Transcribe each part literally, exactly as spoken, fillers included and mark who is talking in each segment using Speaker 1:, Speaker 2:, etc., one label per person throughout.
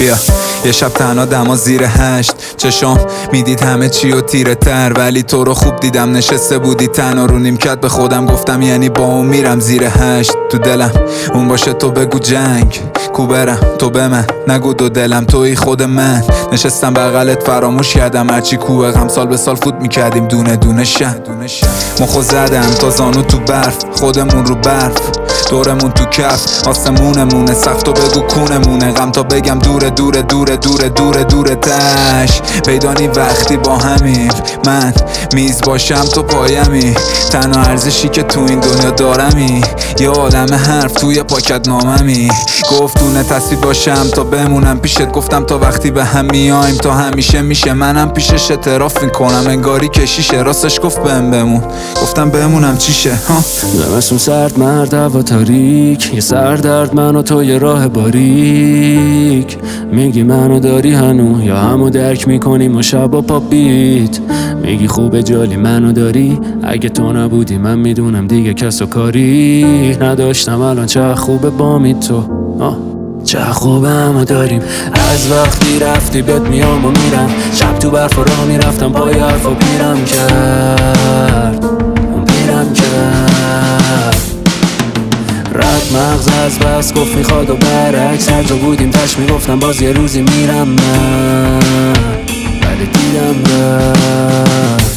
Speaker 1: بیا یه شب تنها دما زیر هشت، چشام میدید همه چی و تیره تر، ولی تو رو خوب دیدم نشسته بودی تنها رو نیمکت. به خودم گفتم یعنی با اون میرم زیر هشت. تو دلم اون باشه تو بگو جنگ کو برم، تو به من نگو دو دلم توی خود من. نشستم بغلت فراموش کردم هرچی کوه غم سال به سال فوت میکردیم دونه دونه شن. مخو زدم تا زانو تو برف، خودمون رو برف دورمون تو کف، آسمونمونه سخت و بگو کونمونه. غم تا بگم دوره دوره دوره دوره دوره دوره تش پیدانی وقتی با همیم، من میز باشم تو پایمی، تنها ارزشی که تو این دنیا دارمی یه عالم حرف توی پاکت ناممی. گفتونه تصویر باشم تا بمونم پیشت، گفتم تا وقتی به هم میایم تا همیشه میشه. منم پیشش اعتراف میکنم انگاری کشیشه، راستش گفت بهم بمون گفتم بمونم چیشه. ها
Speaker 2: زمستون سرد مرد هوا تاریک، یه سردرد من و تو یه راه باریک. میگی منو داری هنو یا همو درک میکنیم و شب و پاپ بیت. میگی خوبه جالی منو داری، اگه تو نبودی من میدونم دیگه کس و کاری نداشتم. الان چه خوبه با می تو آه. چه خوبه همو داریم، از وقتی رفتی بهت میام و میرم. شب تو برف و راه میرفتم پای حرف و پیرم کرد اون پیرم کرد. رد مغز از بس گفت میخواد و برعکس، هر جا بودیم تش میگفتم باز یه روزی میرم من، ولی دیدم رفت.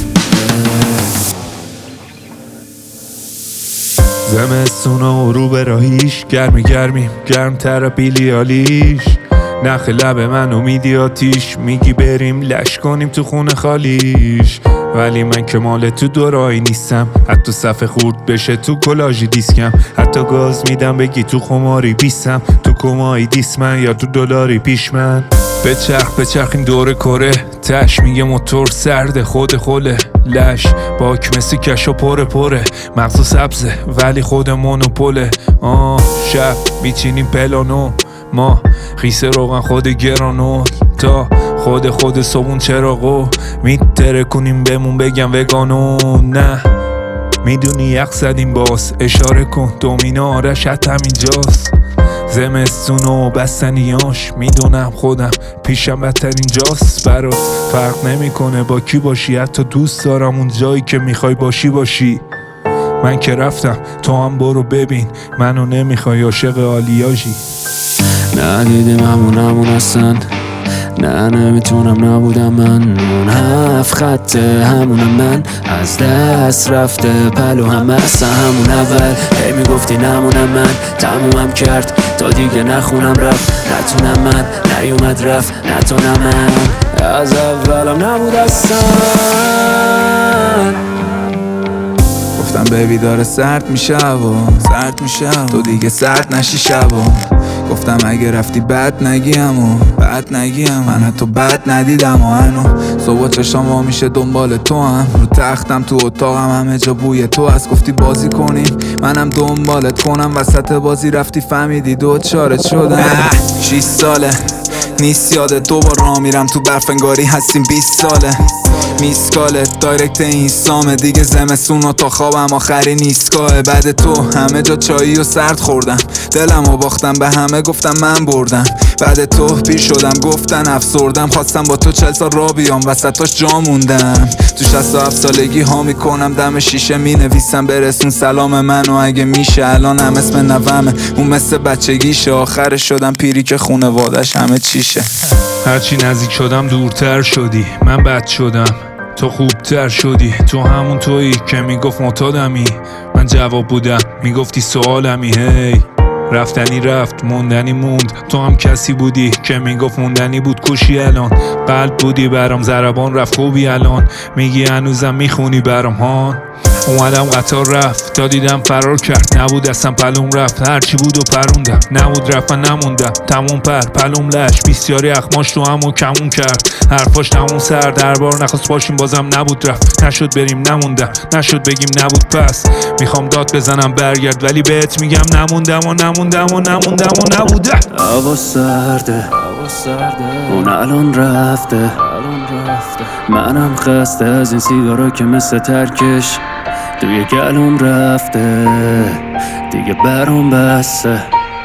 Speaker 3: زمستون و رو به راهیش، گرمی گرمیم گرم تر بیلیالیش. نخ لب من امیدی آتیش، میگی بریم لش کنیم تو خونه خالیش. ولی من که مال تو دورایی نیستم، حتی صفحه خورد بشه تو کلاژی دیسکم. حتی گاز میدم بگی تو خماری بیستم، تو کمایی دیسمن یا تو دلاری پیش من. بچرخ بچرخ این دور کره، تش میگه موتور سرده خود خوله. لش باک مثل کش و پره پره، مغز سبزه ولی خود مونوپوله. آه شب میچینیم پلانو، ما خیسه روغن خود گرانو، تا خود خود صبون چراغو میتره کنیم بمون بگم وگانو. نه میدونی یخ زدیم باز، اشاره کن دومینا آرش حتی همینجاست. زمستون و بستنیاش میدونم خودم پیشم بدترین جاست. برات فرق نمیکنه با کی باشی، حتی دوست دارم اون جایی که میخوای باشی باشی. من که رفتم تو هم برو ببین، منو نمیخوای عاشق آلیاژی.
Speaker 2: ندیدیم همون همون هستن، نه نمیتونم نبودم من. اون هفت خطه همونم من، از دست رفته پلو هم هستن همون اول. هی میگفتی نمونم من، تمومم کرد تا دیگه نخونم رفت. نتونم من نیومد رفت، نتونم من از اولم نبود اصلا.
Speaker 1: گفتم بیبی داره سرد میشه و سرد میشه تو دیگه سرد نشی شب و گفتم اگه رفتی بد نگیم و بد نگیم. من حتی بد ندیدم و هنو صبح چشام وا میشه دنبال تو هم، رو تختم تو اتاقم همه جا بوی تو هست. گفتی بازی کنیم منم دنبالت کنم، وسط بازی رفتی فهمیدی دو چارت شدم. شیش ساله نیست یادت دو بار راه میرم تو برف انگاری هستیم بیست ساله. میسکالت دایرکت اینستامه دیگه، زمستون و تا خوابم آخری نیستگاه. بعد تو همه جا چایی و سرد خوردم، دلم و باختم به همه گفتم من بردم. بعد تو پیر شدم گفتن افسردم، خواستم با تو چل سال را بیام وسطاش جا موندم. تو شصت و هفت سالگی ها میکنم دم شیشه مینویسم برسون سلام منو اگه میشه. الانم اسم نومه اون مثل بچگیشه، آخرش شدم پیری که خونوادش همه چیشه.
Speaker 3: هرچی نزدیک شدم دورتر شدی، من بد شدم تو خوبتر شدی. تو همون تویی که میگفت معتادمی، من جواب بودم میگفتی سوالمی. هی رفتنی رفت موندنی موند، تو هم کسی بودی که میگفت موندنی بود کوشی. الان قلب بودی برام ضربان رفت خوبی، الان میگی هنوزم میخونی برام هان. اومدم قطار رفت تا دیدم فرار کرد، نبود اصلا پلوم رفت هرچی بود و پروندم. نبود رفت من نموندم تموم پر پلوم لش، بیستیاری اخماش تو همون کمون کرد. حرفاش تموم سر دربار نخواست باشیم بازم نبود رفت. نشد بریم نموندم، نشد بگیم نبود پس. میخوام داد بزنم برگرد ولی بهت میگم نموندم و نموندم و نموندم و نبوده.
Speaker 2: هوا سرده اون الان رفته، منم خسته از این سیگارا که مثل ترکش توی گلوم رفته. دیگه برام بسته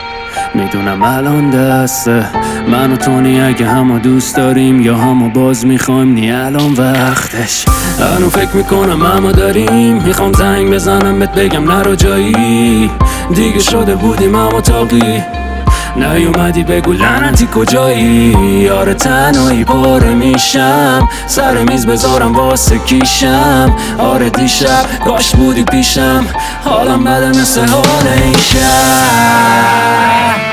Speaker 2: میدونم الان دسته من و تونی اگه همو دوست داریم یا همو باز میخوایم، نی الان وقتش. الان فکر میکنم همو داریم، میخوام زنگ بزنم بهت بگم نرو جایی، دیگه شده بودیم همو تاقی، نیومدی بگو لعنتی کجایی. آره تنهایی پاره میشم، سر میز بذارم واسه کیشم. آره دیشب کاش بودی پیشم، حالم بده مثل حال این شب.